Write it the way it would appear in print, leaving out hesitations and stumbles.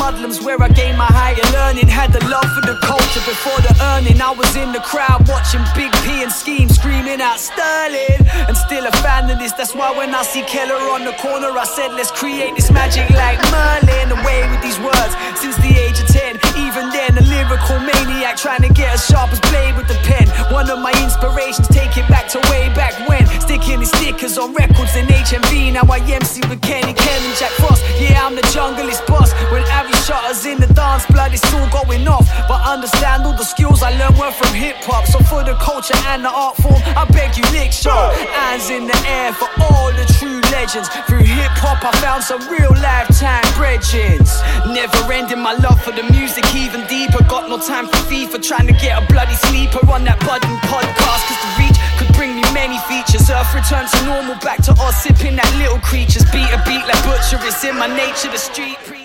Ludlam's where I gained my higher learning. Had the love for the culture before the earning. I was in the crowd watching Big P and Scheme screaming out Sterling. And still a fan of this, that's why when I see Keller on the corner I said let's create this magic like Merlin. Away with these words since the age of 10. Even then a lyrical maniac trying to get as sharp as blade with the pen. One of my inspirations, take it back to way back when. Sticking his stickers on records in HMV. Now I MC with Kenny, Ken and Jack Frost. Yeah, I'm the junglist boss. When Harry shot us in the dance, blood is all going off. But understand all the skills I learned were from hip-hop. So for the culture and the art form, I beg you lick shot. Hands in the air for all the true legends. Through hip-hop I found some real lifetime brethrens. Never ending my love for the music even deeper. Got no time for FIFA, trying to get a bloody sleeper on that budding podcast. Cause the reach could bring me many features. Earth return to normal, back to us sipping that little creatures. Beat a beat like Butcher, it's in my nature, the street.